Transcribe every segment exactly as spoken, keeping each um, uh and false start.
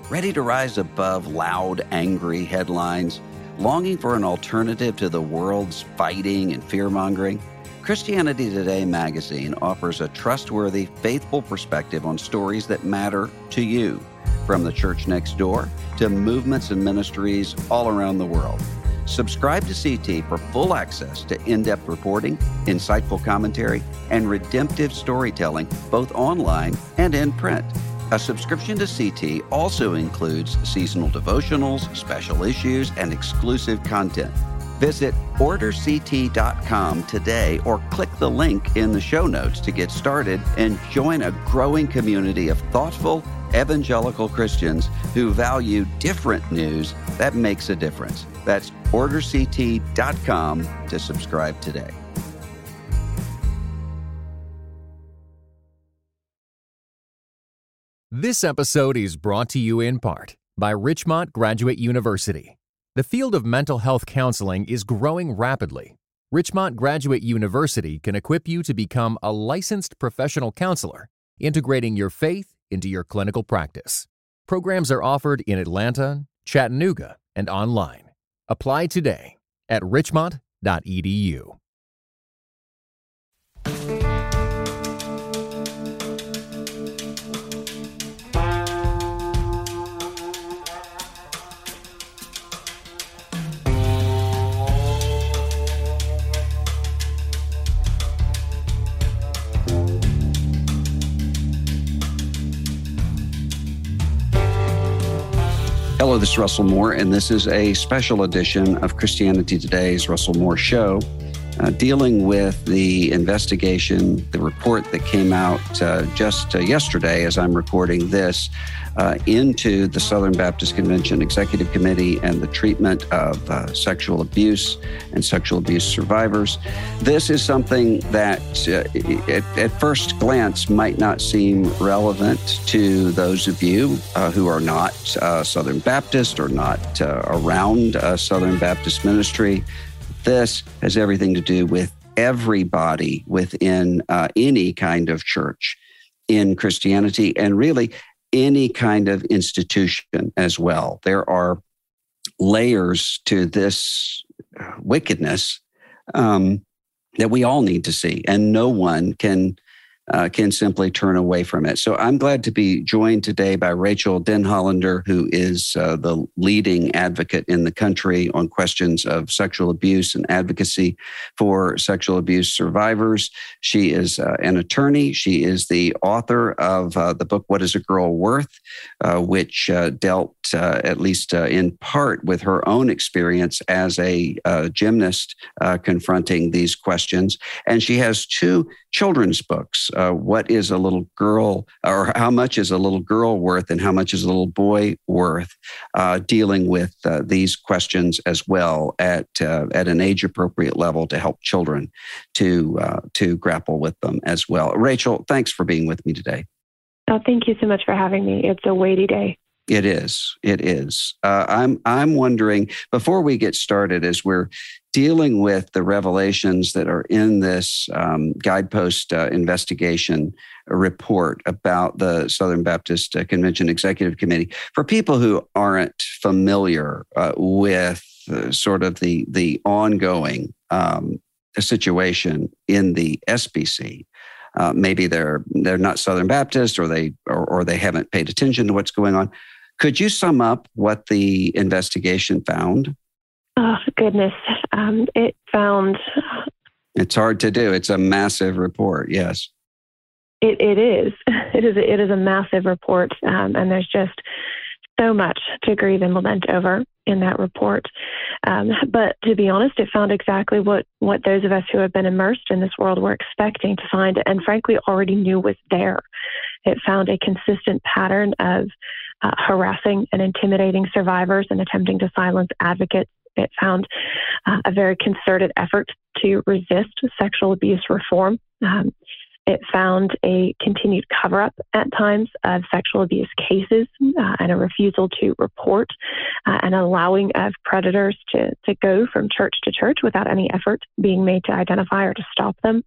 Ready to rise above loud, angry headlines? Longing for an alternative to the world's fighting and fear-mongering? Christianity Today magazine offers a trustworthy, faithful perspective on stories that matter to you, from the church next door to movements and ministries all around the world. Subscribe to C T for full access to in-depth reporting, insightful commentary, and redemptive storytelling, both online and in print. A subscription to C T also includes seasonal devotionals, special issues, and exclusive content. Visit order c t dot com today or click the link in the show notes to get started and join a growing community of thoughtful, evangelical Christians who value different news that makes a difference. That's order c t dot com to subscribe today. This episode is brought to you in part by Richmont Graduate University. The field of mental health counseling is growing rapidly. Richmont Graduate University can equip you to become a licensed professional counselor, integrating your faith into your clinical practice. Programs are offered in Atlanta, Chattanooga, and online. Apply today at richmont dot e d u. Hello, this is Russell Moore, and this is a special edition of Christianity Today's Russell Moore Show, uh, dealing with the investigation, the report that came out uh, just uh, yesterday as I'm recording this, uh, into the Southern Baptist Convention Executive Committee and the treatment of uh, sexual abuse and sexual abuse survivors. This is something that uh, at, at first glance might not seem relevant to those of you uh, who are not uh, Southern Baptist or not uh, around uh, Southern Baptist ministry. This has everything to do with everybody within uh, any kind of church in Christianity, and really any kind of institution as well. There are layers to this wickedness um, that we all need to see, and no one can uh, can simply turn away from it. So I'm glad to be joined today by Rachel Denhollander, who is uh, the leading advocate in the country on questions of sexual abuse and advocacy for sexual abuse survivors. She is uh, an attorney. She is the author of uh, the book, What is a Girl Worth?, uh, which uh, dealt uh, at least uh, in part with her own experience as a uh, gymnast uh, confronting these questions. And she has two children's books, uh, What is a Little Girl, or How Much is a Little Girl Worth, and How Much is a Little Boy Worth, uh, dealing with uh, these questions as well at uh, at an age-appropriate level to help children to uh, to grapple with them as well. Rachel, thanks for being with me today. Oh, thank you so much for having me. It's a weighty day. It is. It is. Uh, I'm I'm wondering, before we get started, as we're dealing with the revelations that are in this um, Guidepost uh, investigation report about the Southern Baptist uh, Convention Executive Committee, for people who aren't familiar uh, with uh, sort of the the ongoing um, situation in the S B C. Uh, maybe they're they're not Southern Baptist, or they or, or they haven't paid attention to what's going on. Could you sum up what the investigation found? Oh, goodness. Um, it found... It's hard to do. It's a massive report, yes. It, it is. It is, it is a massive report, um, and there's just so much to grieve and lament over in that report. Um, but to be honest, it found exactly what, what those of us who have been immersed in this world were expecting to find, and frankly already knew was there. It found a consistent pattern of uh, harassing and intimidating survivors and attempting to silence advocates. It found uh, a very concerted effort to resist sexual abuse reform. Um, It found a continued cover-up at times of sexual abuse cases uh, and a refusal to report uh, and allowing of predators to, to go from church to church without any effort being made to identify or to stop them.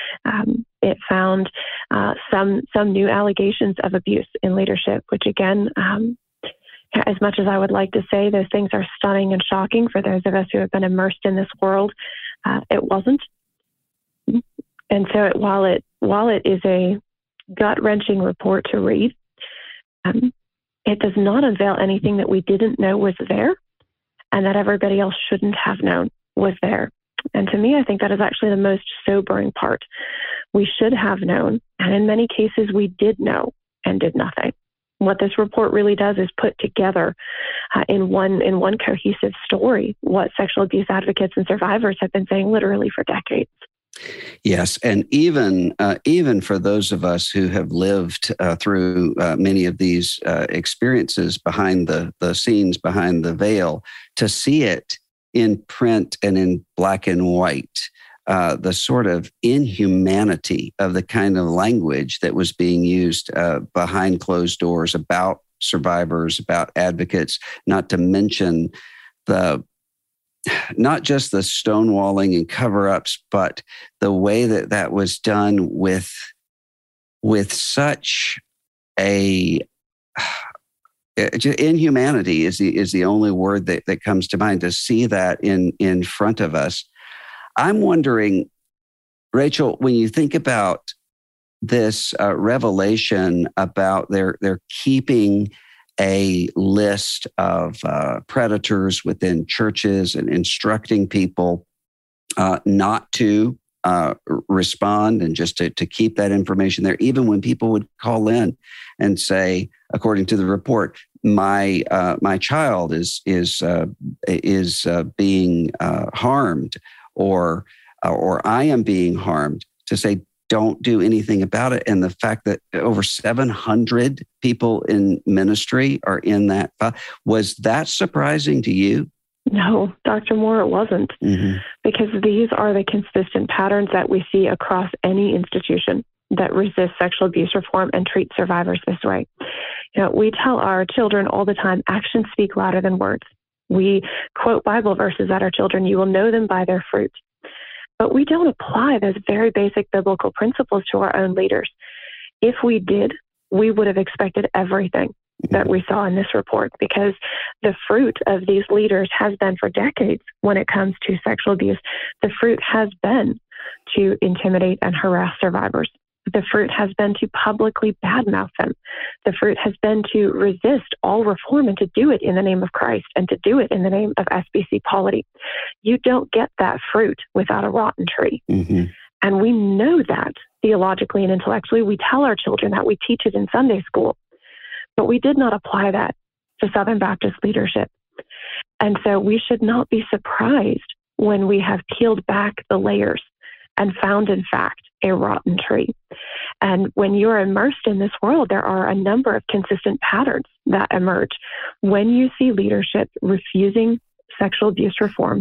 Um, it found uh, some some new allegations of abuse in leadership, which again, um, As much as I would like to say those things are stunning and shocking for those of us who have been immersed in this world, uh, it wasn't. And so it, while it while it is a gut-wrenching report to read, um, it does not unveil anything that we didn't know was there and that everybody else shouldn't have known was there. And to me, I think that is actually the most sobering part. We should have known, and in many cases we did know and did nothing. What this report really does is put together uh, in one in one cohesive story what sexual abuse advocates and survivors have been saying literally for decades. Yes, and even uh, even for those of us who have lived uh, through uh, many of these uh, experiences behind the, the scenes, behind the veil, to see it in print and in black and white, uh, the sort of inhumanity of the kind of language that was being used uh, behind closed doors about survivors, about advocates, not to mention the not just the stonewalling and cover-ups, but the way that that was done with, with such a inhumanity is the is the only word that, that comes to mind. To see that in, in front of us, I'm wondering, Rachel, when you think about this uh, revelation about their they're keeping a list of uh, predators within churches and instructing people uh, not to uh, respond and just to, to keep that information there, even when people would call in and say, according to the report, my uh, my child is is uh, is uh, being uh, harmed, or or I am being harmed, to say, don't do anything about it. And the fact that over seven hundred people in ministry are in that file, was that surprising to you? No, Doctor Moore, it wasn't. Mm-hmm. Because these are the consistent patterns that we see across any institution that resists sexual abuse reform and treats survivors this way. You know, we tell our children all the time, actions speak louder than words. We quote Bible verses at our children, you will know them by their fruit. But we don't apply those very basic biblical principles to our own leaders. If we did, we would have expected everything that we saw in this report, because the fruit of these leaders has been for decades when it comes to sexual abuse. The fruit has been to intimidate and harass survivors. The fruit has been to publicly badmouth them. The fruit has been to resist all reform and to do it in the name of Christ and to do it in the name of S B C polity. You don't get that fruit without a rotten tree. Mm-hmm. And we know that theologically and intellectually. We tell our children that, we teach it in Sunday school, but we did not apply that to Southern Baptist leadership. And so we should not be surprised when we have peeled back the layers and found, in fact, a rotten tree. And when you're immersed in this world, there are a number of consistent patterns that emerge. When you see leadership refusing sexual abuse reform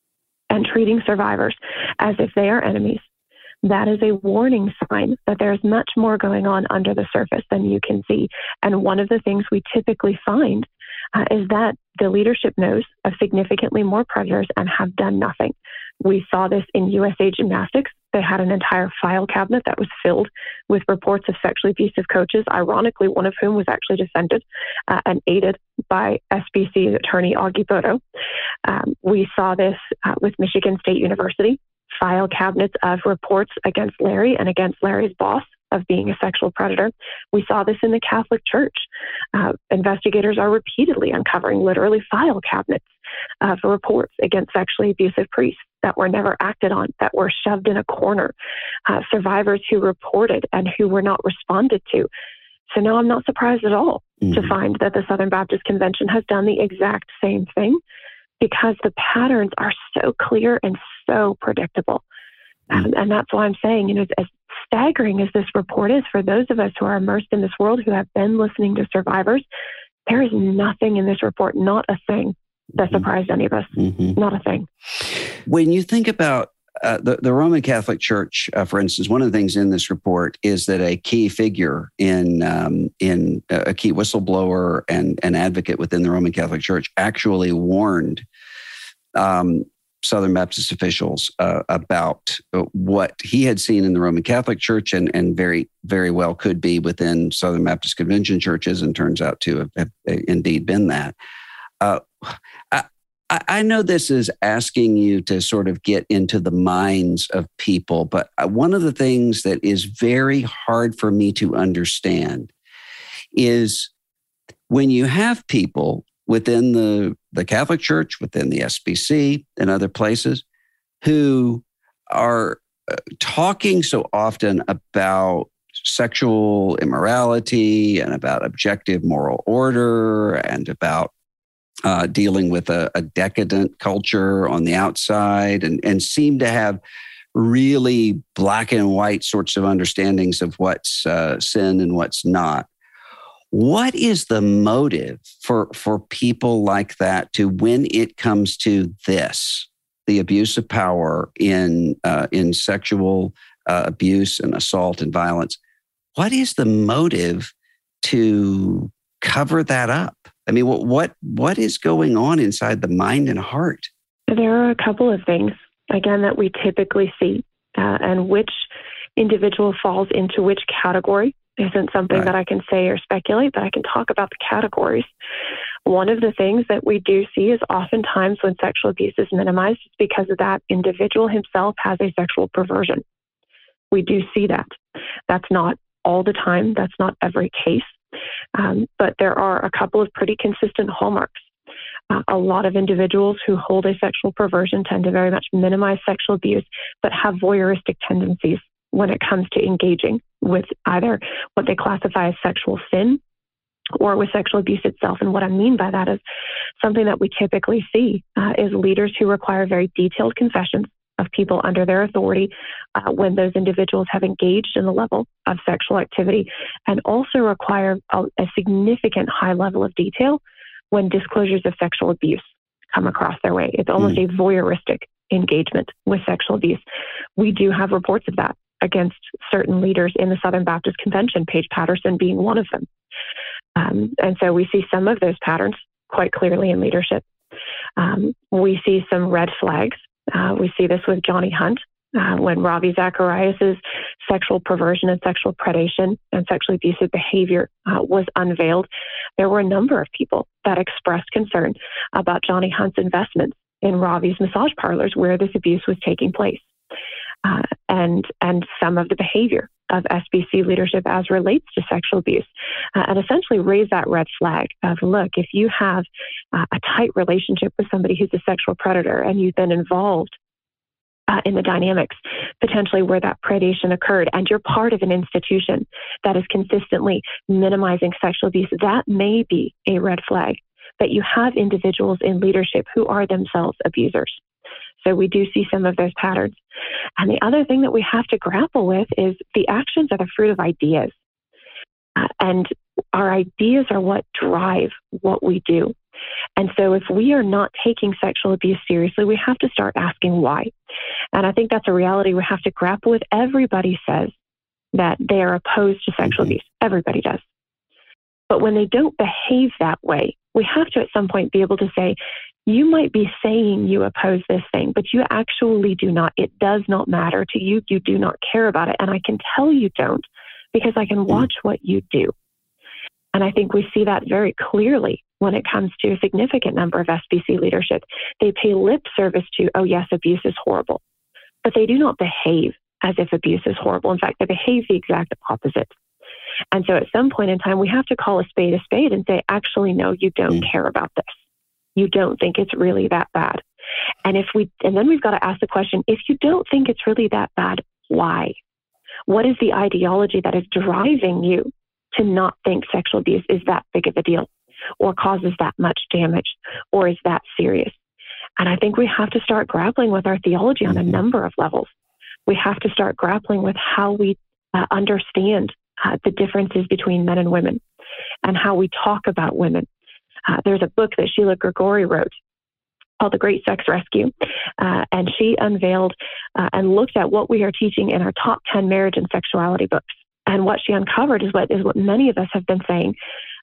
and treating survivors as if they are enemies, that is a warning sign that there's much more going on under the surface than you can see. And one of the things we typically find uh, is that the leadership knows of significantly more predators and have done nothing. We saw this in U S A Gymnastics. They had an entire file cabinet that was filled with reports of sexually abusive coaches, ironically, one of whom was actually defended uh, and aided by S B C attorney Augie Boto. Um, we saw this uh, with Michigan State University, file cabinets of reports against Larry and against Larry's boss of being a sexual predator. We saw this in the Catholic Church. Uh, investigators are repeatedly uncovering literally file cabinets of reports against sexually abusive priests that were never acted on, that were shoved in a corner, uh, survivors who reported and who were not responded to. So no, I'm not surprised at all mm-hmm. to find that the Southern Baptist Convention has done the exact same thing, because the patterns are so clear and so predictable. Mm-hmm. Um, and that's why I'm saying, you know, as staggering as this report is for those of us who are immersed in this world, who have been listening to survivors, there is nothing in this report, not a thing, that surprised any of us. Mm-hmm. Not a thing. When you think about uh, the, the Roman Catholic Church, uh, for instance, one of the things in this report is that a key figure in um, in uh, a key whistleblower and an advocate within the Roman Catholic Church actually warned um, Southern Baptist officials uh, about what he had seen in the Roman Catholic Church and, and very, very well could be within Southern Baptist Convention churches, and turns out to have, have indeed been that. Uh, I, I know this is asking you to sort of get into the minds of people, but one of the things that is very hard for me to understand is when you have people within the, the Catholic Church, within the S B C and other places, who are talking so often about sexual immorality and about objective moral order and about uh, dealing with a, a decadent culture on the outside, and, and seem to have really black and white sorts of understandings of what's uh, sin and what's not. What is the motive for, for people like that to, when it comes to this, the abuse of power in uh, in sexual uh, abuse and assault and violence, what is the motive to cover that up? I mean, what what what is going on inside the mind and heart? There are a couple of things, again, that we typically see, uh, and which individual falls into which category isn't something right. that I can say or speculate, but I can talk about the categories. One of the things that we do see is oftentimes when sexual abuse is minimized, it's because of that individual himself has a sexual perversion. We do see that. That's not all the time. That's not every case. Um, but there are a couple of pretty consistent hallmarks. Uh, a lot of individuals who hold a sexual perversion tend to very much minimize sexual abuse, but have voyeuristic tendencies when it comes to engaging with either what they classify as sexual sin or with sexual abuse itself. And what I mean by that is something that we typically see uh, is leaders who require very detailed confessions of people under their authority uh, when those individuals have engaged in the level of sexual activity, and also require a, a significant high level of detail when disclosures of sexual abuse come across their way. It's almost mm. a voyeuristic engagement with sexual abuse. We do have reports of that against certain leaders in the Southern Baptist Convention, Paige Patterson being one of them. Um, and so we see some of those patterns quite clearly in leadership. Um, we see some red flags. Uh, we see this with Johnny Hunt, uh, when Ravi Zacharias' sexual perversion and sexual predation and sexually abusive behavior uh, was unveiled. There were a number of people that expressed concern about Johnny Hunt's investments in Ravi's massage parlors where this abuse was taking place. Uh, and and some of the behavior of S B C leadership as relates to sexual abuse, uh, and essentially raise that red flag of, look, if you have uh, a tight relationship with somebody who's a sexual predator and you've been involved uh, in the dynamics potentially where that predation occurred, and you're part of an institution that is consistently minimizing sexual abuse, that may be a red flag that you have individuals in leadership who are themselves abusers. So we do see some of those patterns. And the other thing that we have to grapple with is the actions are the fruit of ideas. Uh, and our ideas are what drive what we do. And so if we are not taking sexual abuse seriously, we have to start asking why. And I think that's a reality we have to grapple with. Everybody says that they are opposed to sexual mm-hmm. abuse. Everybody does. But when they don't behave that way, we have to at some point be able to say, you might be saying you oppose this thing, but you actually do not. It does not matter to you. You do not care about it. And I can tell you don't, because I can watch what you do. And I think we see that very clearly when it comes to a significant number of S B C leadership. They pay lip service to, oh yes, abuse is horrible, but they do not behave as if abuse is horrible. In fact, they behave the exact opposite. And so at some point in time, we have to call a spade a spade and say, actually, no, you don't mm. care about this. You don't think it's really that bad. And if we, and then we've got to ask the question, if you don't think it's really that bad, why? What is the ideology that is driving you to not think sexual abuse is that big of a deal, or causes that much damage, or is that serious? And I think we have to start grappling with our theology on a number of levels. We have to start grappling with how we uh, understand uh, the differences between men and women, and how we talk about women. Uh, there's a book that Sheila Grigori wrote called The Great Sex Rescue, uh, and she unveiled uh, and looked at what we are teaching in our top ten marriage and sexuality books. And what she uncovered is what is what many of us have been saying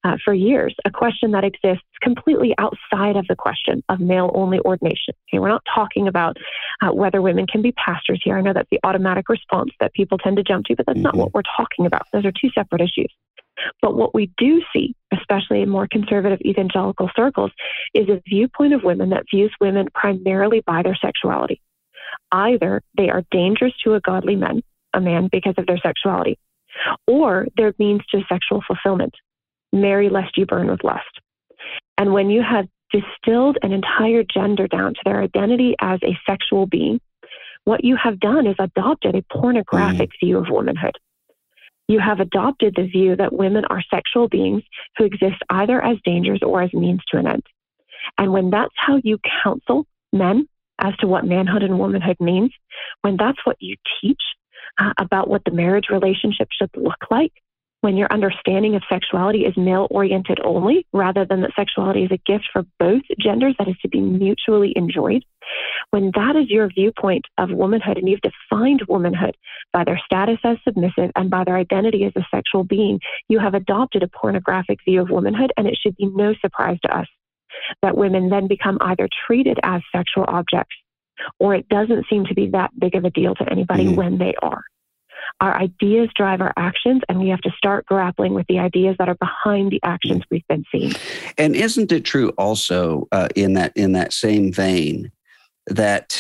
uh, for years, a question that exists completely outside of the question of male-only ordination. Okay, we're not talking about uh, whether women can be pastors here. I know that's the automatic response that people tend to jump to, but that's mm-hmm. not what we're talking about. Those are two separate issues. But what we do see, especially in more conservative evangelical circles, is a viewpoint of women that views women primarily by their sexuality. Either they are dangerous to a godly man, a man because of their sexuality, or they're means to sexual fulfillment. Marry lest you burn with lust. And when you have distilled an entire gender down to their identity as a sexual being, what you have done is adopted a pornographic mm. view of womanhood. You have adopted the view that women are sexual beings who exist either as dangers or as means to an end. And when that's how you counsel men as to what manhood and womanhood means, when that's what you teach uh, about what the marriage relationship should look like, when your understanding of sexuality is male-oriented only, rather than that sexuality is a gift for both genders that is to be mutually enjoyed, when that is your viewpoint of womanhood and you've defined womanhood by their status as submissive and by their identity as a sexual being, you have adopted a pornographic view of womanhood, and it should be no surprise to us that women then become either treated as sexual objects, or it doesn't seem to be that big of a deal to anybody mm. when they are. Our ideas drive our actions, and we have to start grappling with the ideas that are behind the actions we've been seeing. And isn't it true also uh, in that in that same vein that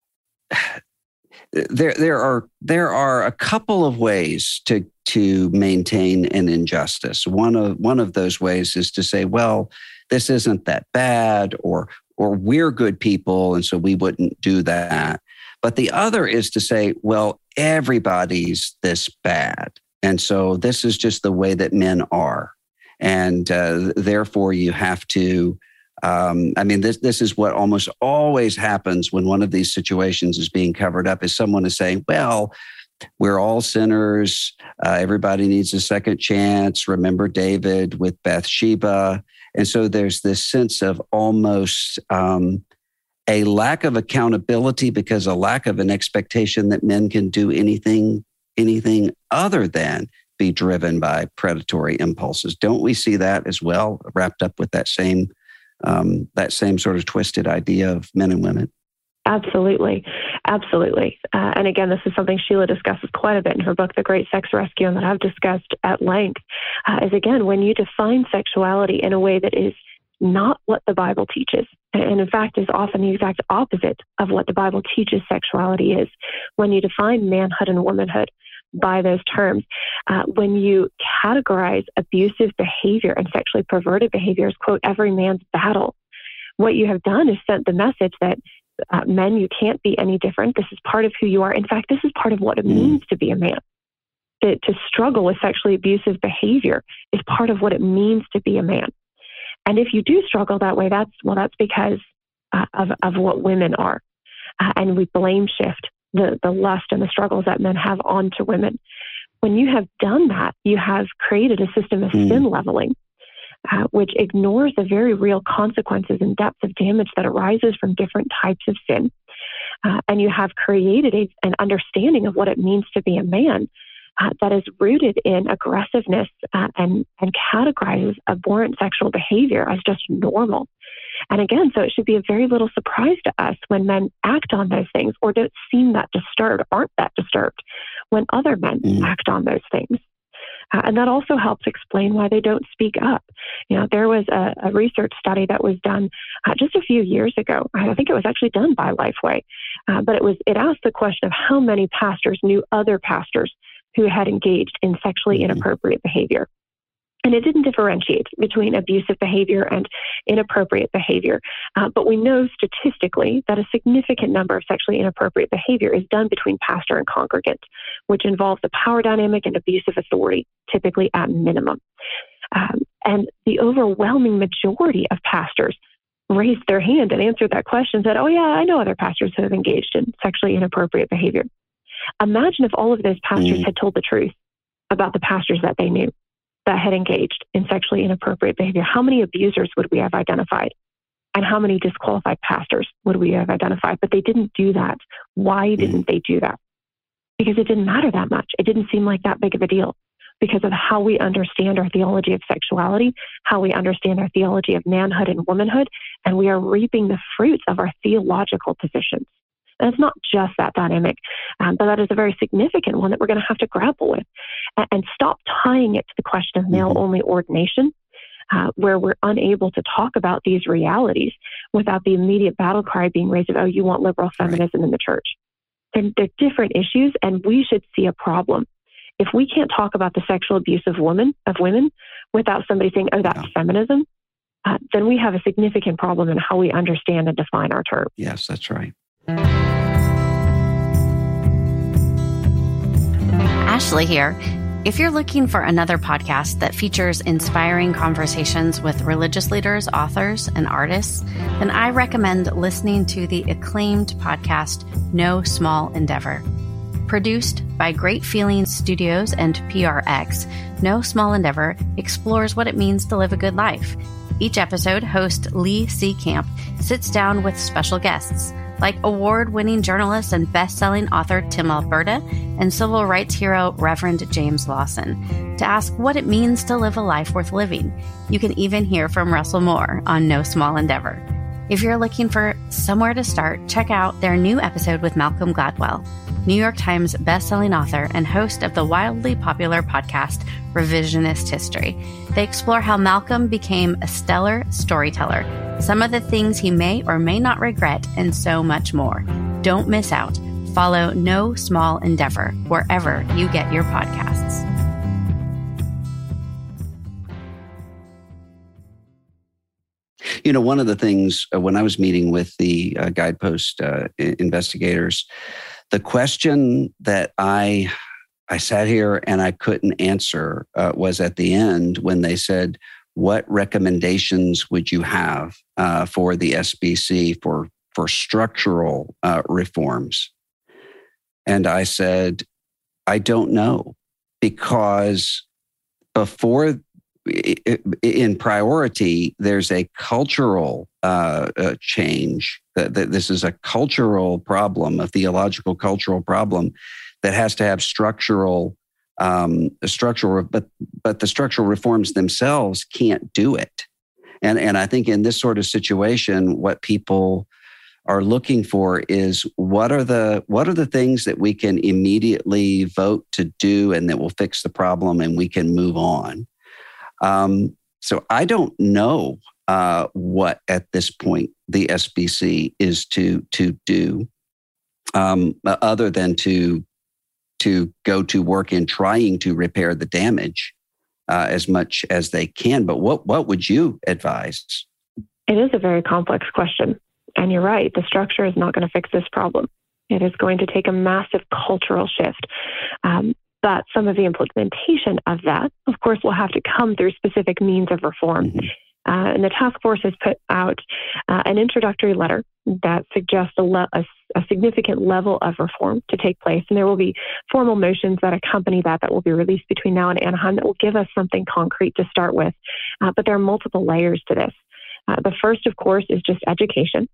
there there are there are a couple of ways to to maintain an injustice. One of one of those ways is to say, well, this isn't that bad, or or we're good people, and so we wouldn't do that. But the other is to say, well, everybody's this bad. And so this is just the way that men are. And uh, therefore you have to, um, I mean, this this is what almost always happens when one of these situations is being covered up, is someone is saying, well, we're all sinners. Uh, everybody needs a second chance. Remember David with Bathsheba. And so there's this sense of almost um, a lack of accountability, because a lack of an expectation that men can do anything, anything other than be driven by predatory impulses. Don't we see that as well, wrapped up with that same um, that same sort of twisted idea of men and women? Absolutely. Absolutely. Uh, and again, this is something Sheila discusses quite a bit in her book, The Great Sex Rescue, and that I've discussed at length, uh, is again, when you define sexuality in a way that is not what the Bible teaches, and in fact is often the exact opposite of what the Bible teaches sexuality is, when you define manhood and womanhood by those terms, uh, when you categorize abusive behavior and sexually perverted behavior as, quote, every man's battle, what you have done is sent the message that uh, men, you can't be any different. This is part of who you are. In fact, this is part of what it means to be a man. To, to struggle with sexually abusive behavior is part of what it means to be a man. And if you do struggle that way, that's, well, that's because uh, of, of what women are. Uh, and we blame shift the, the lust and the struggles that men have onto women. When you have done that, you have created a system of mm. sin leveling, uh, which ignores the very real consequences and depth of damage that arises from different types of sin. Uh, and you have created a, an understanding of what it means to be a man Uh, that is rooted in aggressiveness uh, and, and categorizes abhorrent sexual behavior as just normal. And again, so it should be a very little surprise to us when men act on those things or don't seem that disturbed, aren't that disturbed when other men mm. act on those things. Uh, and that also helps explain why they don't speak up. You know, there was a, a research study that was done uh, just a few years ago. I think it was actually done by Lifeway, uh, but it was it asked the question of how many pastors knew other pastors who had engaged in sexually inappropriate behavior. And it didn't differentiate between abusive behavior and inappropriate behavior. Uh, but we know statistically that a significant number of sexually inappropriate behavior is done between pastor and congregant, which involves a power dynamic and abusive authority, typically at minimum. Um, and the overwhelming majority of pastors raised their hand and answered that question and said, oh yeah, I know other pastors who have engaged in sexually inappropriate behavior. Imagine if all of those pastors mm. had told the truth about the pastors that they knew that had engaged in sexually inappropriate behavior. How many abusers would we have identified? And how many disqualified pastors would we have identified? But they didn't do that. Why didn't mm. they do that? Because it didn't matter that much. It didn't seem like that big of a deal. because of how we understand our theology of sexuality, how we understand our theology of manhood and womanhood, and we are reaping the fruits of our theological positions. And it's not just that dynamic, um, but that is a very significant one that we're going to have to grapple with, and, and stop tying it to the question of male-only ordination, uh, where we're unable to talk about these realities without the immediate battle cry being raised of, oh, you want liberal feminism right. in the church. They're, they're different issues, and we should see a problem. If we can't talk about the sexual abuse of women, of women without somebody saying, oh, that's yeah. feminism, uh, then we have a significant problem in how we understand and define our term. Yes, that's right. Ashley here. If you're looking for another podcast that features inspiring conversations with religious leaders, authors, and artists, then I recommend listening to the acclaimed podcast, No Small Endeavor. Produced by Great Feelings Studios and P R X, No Small Endeavor explores what it means to live a good life. Each episode, host Lee C. Camp sits down with special guests, like award-winning journalist and best-selling author Tim Alberta and civil rights hero Reverend James Lawson, to ask what it means to live a life worth living. You can even hear from Russell Moore on No Small Endeavor. If you're looking for somewhere to start, check out their new episode with Malcolm Gladwell, New York Times bestselling author and host of the wildly popular podcast Revisionist History. They explore how Malcolm became a stellar storyteller, some of the things he may or may not regret, and so much more. Don't miss out. Follow No Small Endeavor wherever you get your podcasts. You know, one of the things uh, when I was meeting with the uh, Guidepost uh, investigators, the question that I I sat here and I couldn't answer uh, was at the end when they said, what recommendations would you have uh, for the S B C for, for structural uh, reforms? And I said, I don't know, because before in priority, there's a cultural uh, uh, change. That, that this is a cultural problem, a theological cultural problem that has to have structural, um, structural, but but the structural reforms themselves can't do it. And and I think in this sort of situation, what people are looking for is what are the what are the things that we can immediately vote to do and that will fix the problem and we can move on. Um, so I don't know uh, what at this point the S B C is to to do, um, other than to to go to work in trying to repair the damage uh, as much as they can. But what what would you advise? It is a very complex question, and you're right. The structure is not going to fix this problem. It is going to take a massive cultural shift. Um, But some of the implementation of that, of course, will have to come through specific means of reform. Mm-hmm. Uh, and the task force has put out uh, an introductory letter that suggests a, le- a, a significant level of reform to take place. And there will be formal motions that accompany that that will be released between now and Anaheim that will give us something concrete to start with. Uh, but there are multiple layers to this. Uh, the first, of course, is just education.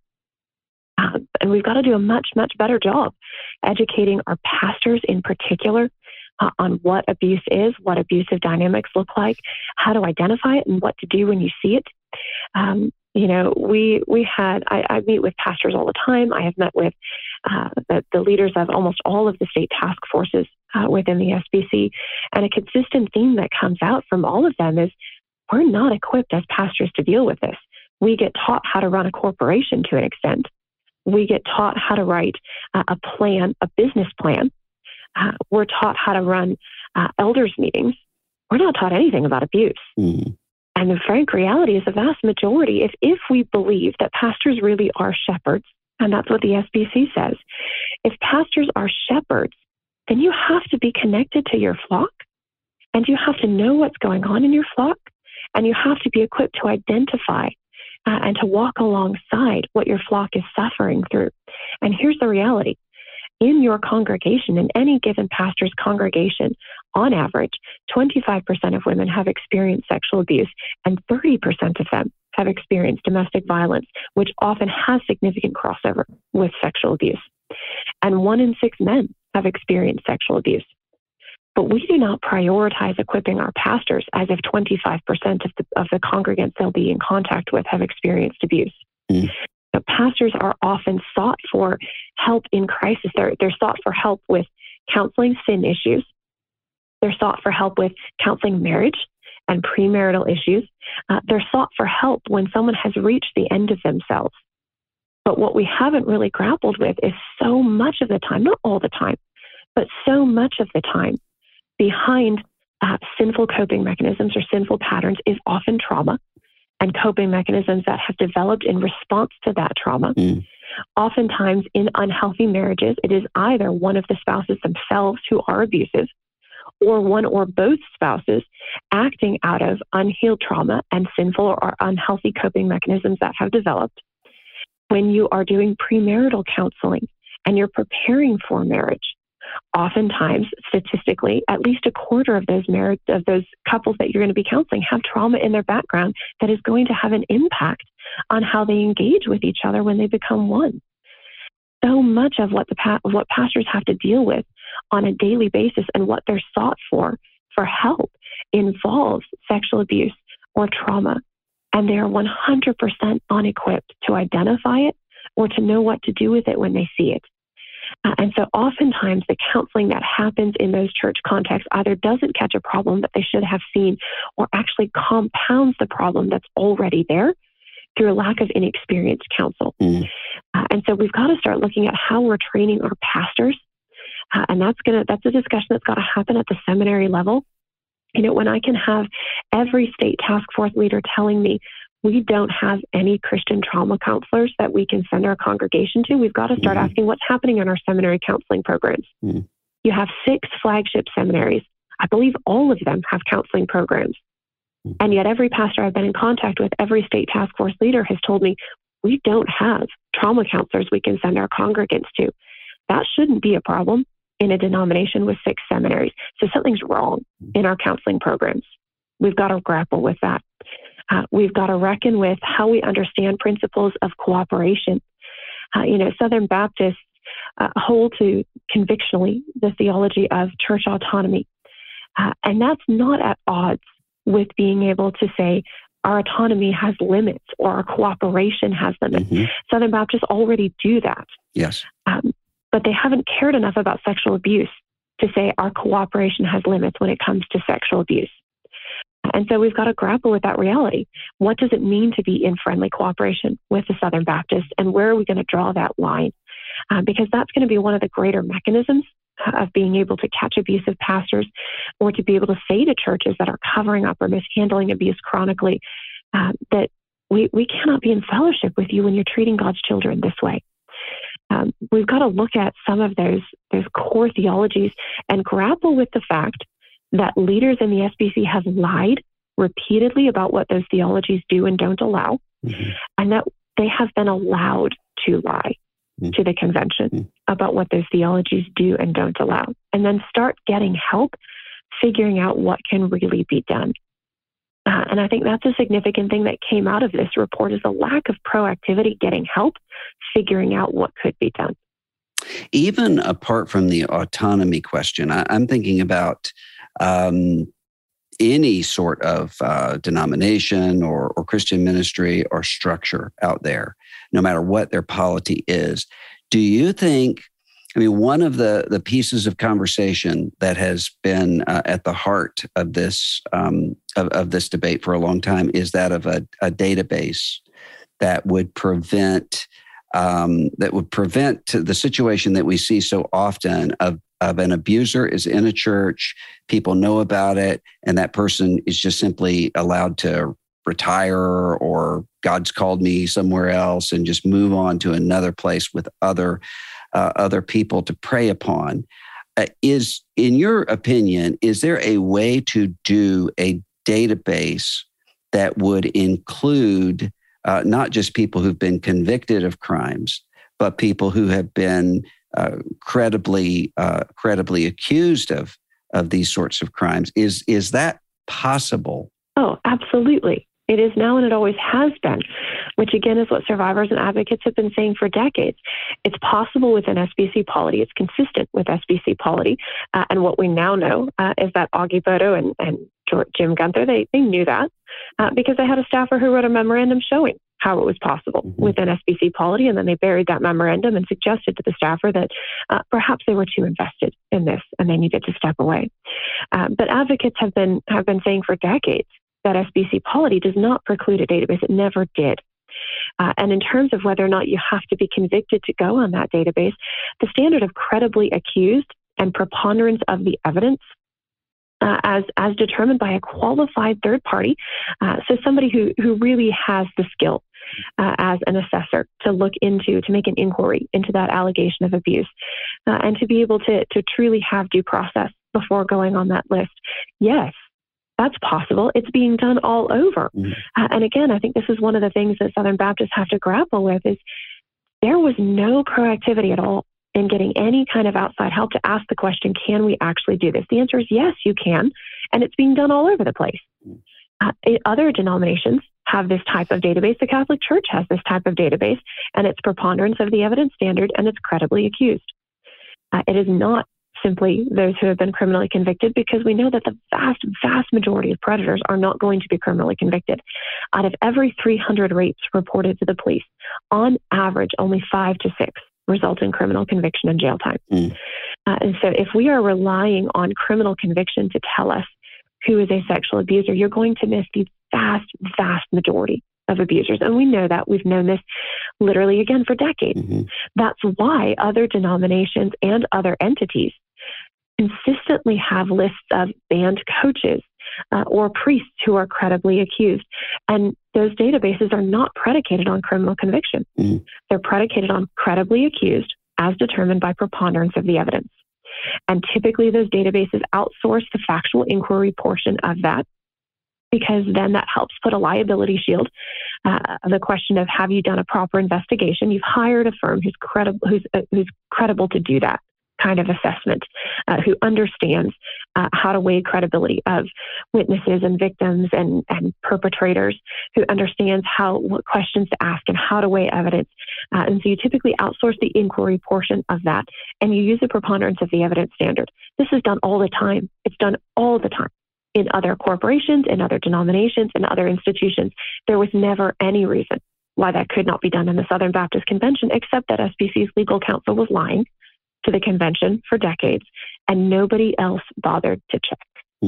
Uh, and we've got to do a much, much better job educating our pastors in particular Uh, on what abuse is, what abusive dynamics look like, how to identify it, and what to do when you see it. Um, you know, we we had, I, I meet with pastors all the time. I have met with uh, the, the leaders of almost all of the state task forces uh, within the S B C. And a consistent theme that comes out from all of them is we're not equipped as pastors to deal with this. We get taught how to run a corporation to an extent. We get taught how to write uh, a plan, a business plan. Uh, we're taught how to run uh, elders meetings. We're not taught anything about abuse. Mm-hmm. And the frank reality is the vast majority, if, if we believe that pastors really are shepherds, and that's what the S B C says, if pastors are shepherds, then you have to be connected to your flock, and you have to know what's going on in your flock, and you have to be equipped to identify uh, and to walk alongside what your flock is suffering through. And here's the reality. In your congregation, in any given pastor's congregation, on average, twenty-five percent of women have experienced sexual abuse, and thirty percent of them have experienced domestic violence, which often has significant crossover with sexual abuse. And one in six men have experienced sexual abuse. But we do not prioritize equipping our pastors as if twenty-five percent of the, of the congregants they'll be in contact with have experienced abuse. Mm. So pastors are often sought for help in crisis. They're, they're sought for help with counseling sin issues. They're sought for help with counseling marriage and premarital issues. Uh, they're sought for help when someone has reached the end of themselves. But what we haven't really grappled with is so much of the time, not all the time, but so much of the time, behind uh, sinful coping mechanisms or sinful patterns is often trauma and coping mechanisms that have developed in response to that trauma. Mm. Oftentimes in unhealthy marriages, it is either one of the spouses themselves who are abusive or one or both spouses acting out of unhealed trauma and sinful or unhealthy coping mechanisms that have developed. When you are doing premarital counseling and you're preparing for marriage, oftentimes, statistically, at least a quarter of those marriage of those couples that you're going to be counseling have trauma in their background that is going to have an impact on how they engage with each other when they become one. So much of what the pa- what pastors have to deal with on a daily basis and what they're sought for for help involves sexual abuse or trauma, and they are one hundred percent unequipped to identify it or to know what to do with it when they see it. Uh, and so oftentimes the counseling that happens in those church contexts either doesn't catch a problem that they should have seen or actually compounds the problem that's already there through a lack of inexperienced counsel. Mm. Uh, and so we've got to start looking at how we're training our pastors. Uh, and that's going to, that's a discussion that's got to happen at the seminary level. You know, when I can have every state task force leader telling me, we don't have any Christian trauma counselors that we can send our congregation to, we've got to start mm-hmm. asking what's happening in our seminary counseling programs. Mm-hmm. You have six flagship seminaries. I believe all of them have counseling programs. Mm-hmm. And yet every pastor I've been in contact with, every state task force leader has told me, we don't have trauma counselors we can send our congregants to. That shouldn't be a problem in a denomination with six seminaries. So something's wrong in our counseling programs. We've got to grapple with that. Uh, we've got to reckon with how we understand principles of cooperation. Uh, you know, Southern Baptists uh, hold to convictionally the theology of church autonomy. Uh, and that's not at odds with being able to say our autonomy has limits or our cooperation has limits. Mm-hmm. Southern Baptists already do that. Yes. Um, but they haven't cared enough about sexual abuse to say our cooperation has limits when it comes to sexual abuse. And so we've got to grapple with that reality. What does it mean to be in friendly cooperation with the Southern Baptists, and where are we going to draw that line? Um, because that's going to be one of the greater mechanisms of being able to catch abusive pastors, or to be able to say to churches that are covering up or mishandling abuse chronically, uh, that we, we cannot be in fellowship with you when you're treating God's children this way. Um, we've got to look at some of those, those core theologies and grapple with the fact that leaders in the S B C have lied repeatedly about what those theologies do and don't allow, mm-hmm. and that they have been allowed to lie mm-hmm. to the convention mm-hmm. about what those theologies do and don't allow, and then start getting help figuring out what can really be done. Uh, and I think that's a significant thing that came out of this report, is a lack of proactivity, getting help, figuring out what could be done. Even apart from the autonomy question, I, I'm thinking about um, any sort of uh, denomination or, or Christian ministry or structure out there, no matter what their polity is. Do you think, I mean, one of the, the pieces of conversation that has been uh, at the heart of this um, of, of this debate for a long time is that of a, a database that would prevent um, that would prevent the situation that we see so often of of an abuser is in a church, people know about it, and that person is just simply allowed to retire, or God's called me somewhere else, and just move on to another place with other uh, other people to prey upon. Uh, is, in your opinion, is there a way to do a database that would include uh, not just people who've been convicted of crimes, but people who have been Uh, credibly, uh, credibly accused of of these sorts of crimes? Is is that possible? Oh, absolutely. It is now, and it always has been, which again is what survivors and advocates have been saying for decades. It's possible within S B C polity. It's consistent with S B C polity. Uh, and what we now know uh, is that Augie Boto and, and Jim Gunther, they, they knew that uh, because they had a staffer who wrote a memorandum showing how it was possible mm-hmm. within S B C polity. And then they buried that memorandum and suggested to the staffer that uh, perhaps they were too invested in this and they needed to step away. Uh, but advocates have been have been saying for decades that S B C polity does not preclude a database. It never did. Uh, and in terms of whether or not you have to be convicted to go on that database, the standard of credibly accused and preponderance of the evidence uh, as, as determined by a qualified third party, uh, so somebody who, who really has the skill uh, as an assessor to look into, to make an inquiry into that allegation of abuse, uh, and to be able to, to truly have due process before going on that list. Yes, that's possible. It's being done all over. Mm-hmm. Uh, and again, I think this is one of the things that Southern Baptists have to grapple with is there was no proactivity at all in getting any kind of outside help to ask the question, can we actually do this? The answer is yes, you can. And it's being done all over the place. Uh, it, other denominations have this type of database. The Catholic Church has this type of database, and it's preponderance of the evidence standard, and it's credibly accused. Uh, it is not simply those who have been criminally convicted, because we know that the vast, vast majority of predators are not going to be criminally convicted. Out of every three hundred rapes reported to the police, on average, only five to six result in criminal conviction and jail time. Mm. Uh, and so if we are relying on criminal conviction to tell us who is a sexual abuser, you're going to miss the vast, vast majority of abusers. And we know that. We've known this literally, again, for decades. Mm-hmm. That's why other denominations and other entities consistently have lists of banned coaches uh, or priests who are credibly accused. And those databases are not predicated on criminal conviction. Mm-hmm. They're predicated on credibly accused as determined by preponderance of the evidence. And typically those databases outsource the factual inquiry portion of that, because then that helps put a liability shield. Uh, the question of, have you done a proper investigation? You've hired a firm who's credible, who's, uh, who's credible to do that kind of assessment, uh, who understands uh, how to weigh credibility of witnesses and victims and, and perpetrators, who understands how, what questions to ask and how to weigh evidence. Uh, and so you typically outsource the inquiry portion of that, and you use the preponderance of the evidence standard. This is done all the time. It's done all the time. In other corporations, in other denominations, in other institutions, there was never any reason why that could not be done in the Southern Baptist Convention, except that S B C's legal counsel was lying to the convention for decades, and nobody else bothered to check.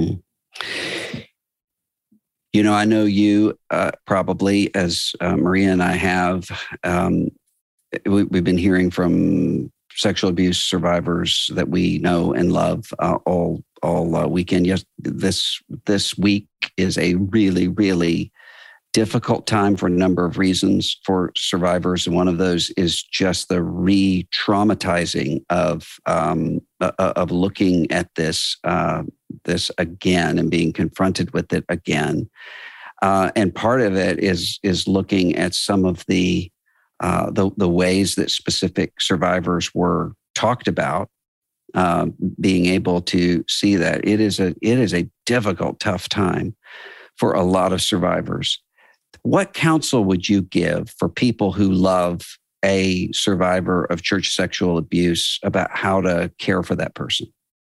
Hmm. You know, I know you uh, probably, as uh, Maria and I have, um, we, we've been hearing from sexual abuse survivors that we know and love uh, all all uh, weekend. Yes, this this week is a really, really difficult time for a number of reasons for survivors, and one of those is just the re-traumatizing of um, uh, of looking at this uh, this again and being confronted with it again. Uh, and part of it is is looking at some of the uh, the, the ways that specific survivors were talked about. Uh, being able to see that it is a it is a difficult, tough time for a lot of survivors. What counsel would you give for people who love a survivor of church sexual abuse about how to care for that person?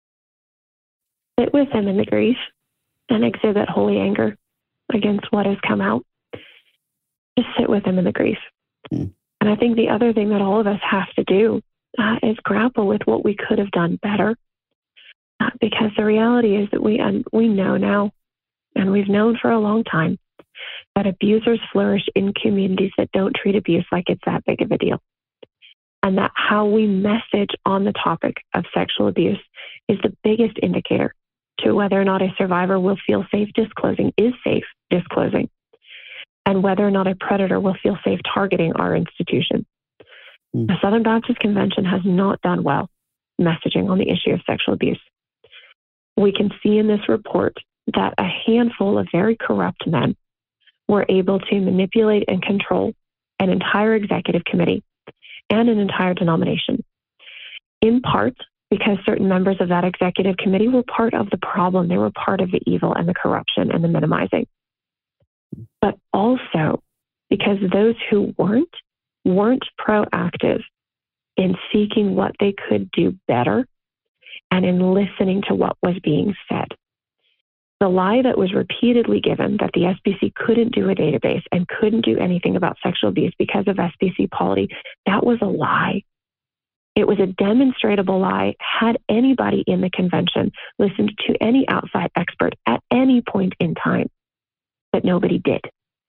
Sit with them in the grief and exhibit holy anger against what has come out. Just sit with them in the grief. Hmm. And I think the other thing that all of us have to do uh, is grapple with what we could have done better. Uh, because the reality is that we, um, we know now, and we've known for a long time, that abusers flourish in communities that don't treat abuse like it's that big of a deal. And that how we message on the topic of sexual abuse is the biggest indicator to whether or not a survivor will feel safe disclosing, is safe disclosing, and whether or not a predator will feel safe targeting our institution. Mm. The Southern Baptist Convention has not done well messaging on the issue of sexual abuse. We can see in this report that a handful of very corrupt men were able to manipulate and control an entire executive committee and an entire denomination, in part because certain members of that executive committee were part of the problem. They were part of the evil and the corruption and the minimizing. But also because because those who weren't, weren't proactive in seeking what they could do better and in listening to what was being said. The lie that was repeatedly given that the S B C couldn't do a database and couldn't do anything about sexual abuse because of S B C polity, that was a lie. It was a demonstrable lie had anybody in the convention listened to any outside expert at any point in time, but nobody did.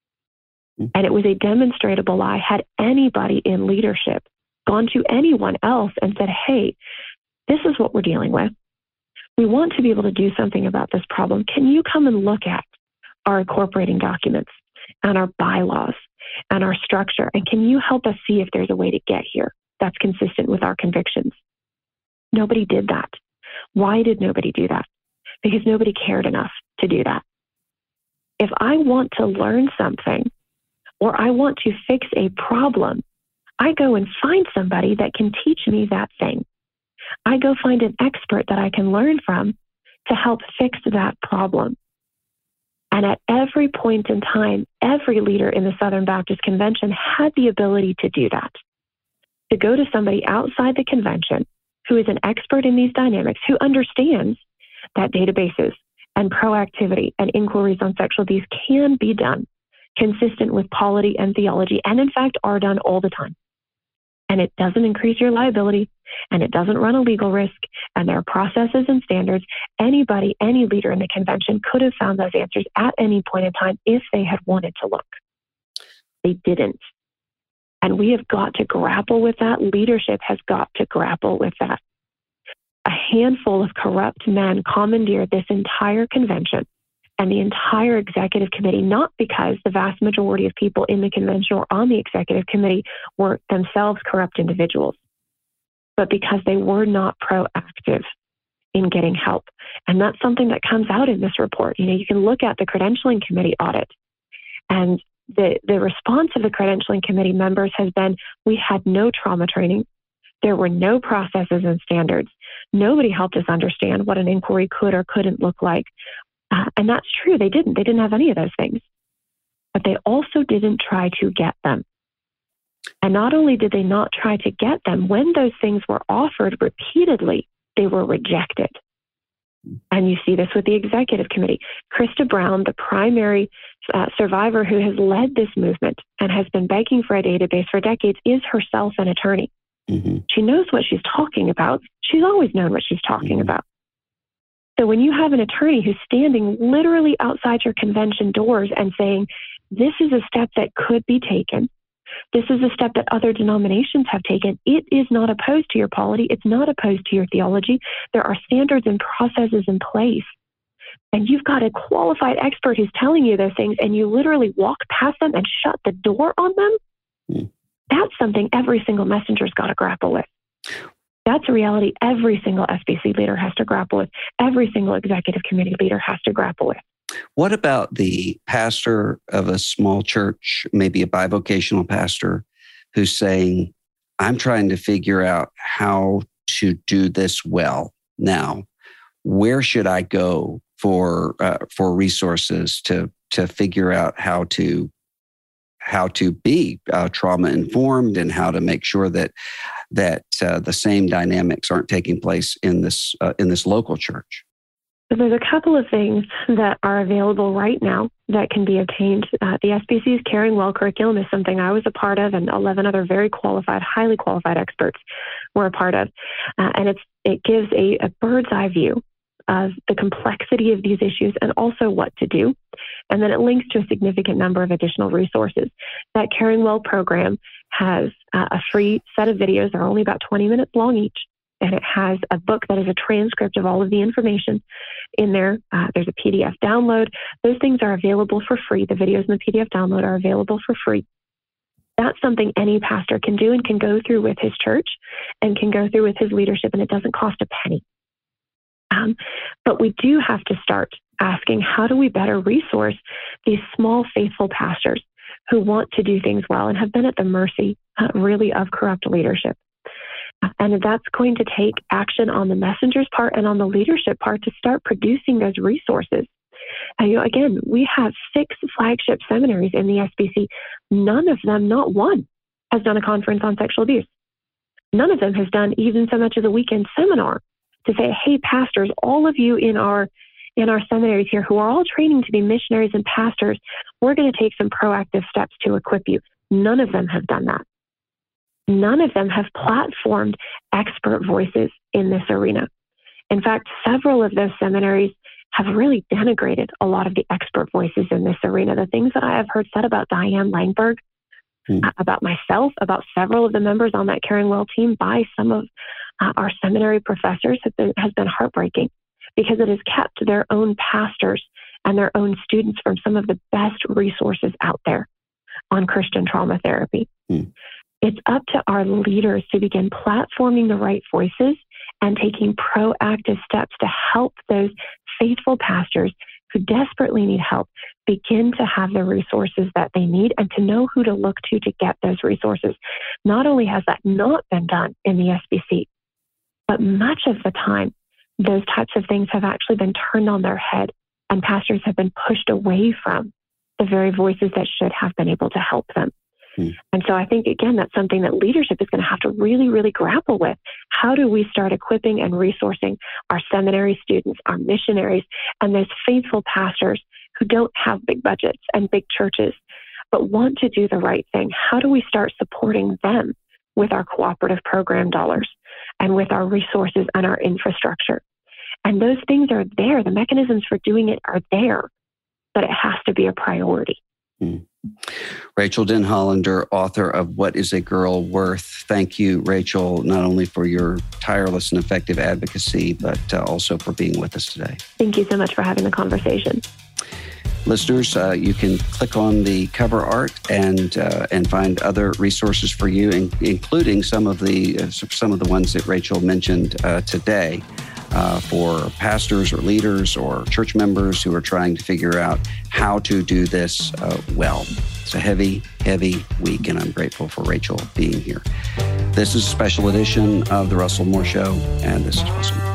And it was a demonstrable lie had anybody in leadership gone to anyone else and said, hey, this is what we're dealing with. We want to be able to do something about this problem. Can you come and look at our incorporating documents and our bylaws and our structure? And can you help us see if there's a way to get here that's consistent with our convictions? Nobody did that. Why did nobody do that? Because nobody cared enough to do that. If I want to learn something or I want to fix a problem, I go and find somebody that can teach me that thing. I go find an expert that I can learn from to help fix that problem. And at every point in time, every leader in the Southern Baptist Convention had the ability to do that, to go to somebody outside the convention who is an expert in these dynamics, who understands that databases and proactivity and inquiries on sexual abuse can be done consistent with polity and theology, and in fact are done all the time. And it doesn't increase your liability, and it doesn't run a legal risk, and there are processes and standards. Anybody, any leader in the convention could have found those answers at any point in time if they had wanted to look. They didn't. And we have got to grapple with that. Leadership has got to grapple with that. A handful of corrupt men commandeered this entire convention and the entire executive committee, not because the vast majority of people in the convention or on the executive committee were themselves corrupt individuals, but because they were not proactive in getting help. And that's something that comes out in this report. You know, you can look at the credentialing committee audit, and the, the response of the credentialing committee members has been, we had no trauma training. There were no processes and standards. Nobody helped us understand what an inquiry could or couldn't look like. Uh, and that's true. They didn't. They didn't have any of those things. But they also didn't try to get them. And not only did they not try to get them, when those things were offered repeatedly, they were rejected. And you see this with the executive committee. Krista Brown, the primary uh, survivor who has led this movement and has been begging for a database for decades, is herself an attorney. Mm-hmm. She knows what she's talking about. She's always known what she's talking mm-hmm. about. So when you have an attorney who's standing literally outside your convention doors and saying, this is a step that could be taken, this is a step that other denominations have taken, it is not opposed to your polity, it's not opposed to your theology, there are standards and processes in place, and you've got a qualified expert who's telling you those things, and you literally walk past them and shut the door on them, mm. that's something every single messenger's got to grapple with. That's a reality every single S B C leader has to grapple with. Every single executive committee leader has to grapple with. What about the pastor of a small church, maybe a bivocational pastor, who's saying, I'm trying to figure out how to do this well now. Where should I go for uh, for resources to to figure out how to how to be uh, trauma informed and how to make sure that that uh, the same dynamics aren't taking place in this uh, in this local church? So there's a couple of things that are available right now that can be obtained. Uh, the S B C's Caring Well curriculum is something I was a part of, and eleven other very qualified, highly qualified experts were a part of. Uh, and it's it gives a, a bird's eye view of the complexity of these issues and also what to do. And then it links to a significant number of additional resources. That Caring Well program has uh, a free set of videos. They're only about twenty minutes long each. And it has a book that is a transcript of all of the information in there. Uh, there's a P D F download. Those things are available for free. The videos in the P D F download are available for free. That's something any pastor can do and can go through with his church and can go through with his leadership, and it doesn't cost a penny. Um, but we do have to start asking, how do we better resource these small, faithful pastors who want to do things well and have been at the mercy, uh, really, of corrupt leadership? And that's going to take action on the messenger's part and on the leadership part to start producing those resources And, you know, again, we have six flagship seminaries in the S B C. None of them, not one, has done a conference on sexual abuse. None of them has done even so much as a weekend seminar to say, hey, pastors, all of you in our in our seminaries here who are all training to be missionaries and pastors, we're going to take some proactive steps to equip you. None of them have done that. None of them have platformed expert voices in this arena. In fact, several of those seminaries have really denigrated a lot of the expert voices in this arena. The things that I have heard said about Diane Langberg, mm. about myself, about several of the members on that Caring Well team by some of uh, our seminary professors have been, has been heartbreaking, because it has kept their own pastors and their own students from some of the best resources out there on Christian trauma therapy. Mm. It's up to our leaders to begin platforming the right voices and taking proactive steps to help those faithful pastors who desperately need help begin to have the resources that they need and to know who to look to to get those resources. Not only has that not been done in the S B C, but much of the time, those types of things have actually been turned on their head, and pastors have been pushed away from the very voices that should have been able to help them. Hmm. And so I think, again, that's something that leadership is going to have to really, really grapple with. How do we start equipping and resourcing our seminary students, our missionaries, and those faithful pastors who don't have big budgets and big churches, but want to do the right thing? How do we start supporting them with our cooperative program dollars and with our resources and our infrastructure? And those things are there. The mechanisms for doing it are there, but it has to be a priority. Mm. Rachel Denhollander, author of What is a Girl Worth? Thank you, Rachel, not only for your tireless and effective advocacy, but uh, also for being with us today. Thank you so much for having the conversation. Listeners, uh, you can click on the cover art and uh, and find other resources for you, in, including some of the uh, some of the ones that Rachel mentioned uh, today. Uh, for pastors or leaders or church members who are trying to figure out how to do this uh, well. It's a heavy, heavy week, and I'm grateful for Rachel being here. This is a special edition of The Russell Moore Show, and this is Russell Moore.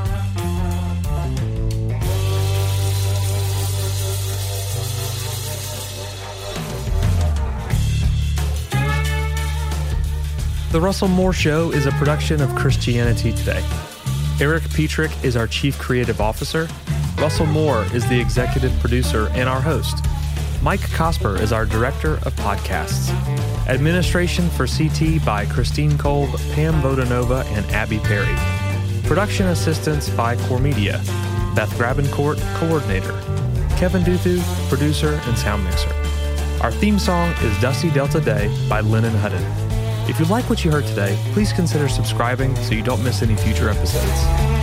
The Russell Moore Show is a production of Christianity Today. Eric Petrick is our Chief Creative Officer. Russell Moore is the Executive Producer and our host. Mike Cosper is our Director of Podcasts. Administration for C T by Christine Kolb, Pam Vodanova, and Abby Perry. Production assistance by Core Media. Beth Grabencourt, Coordinator. Kevin Duthu, Producer and Sound Mixer. Our theme song is Dusty Delta Day by Lennon Hutton. If you like what you heard today, please consider subscribing so you don't miss any future episodes.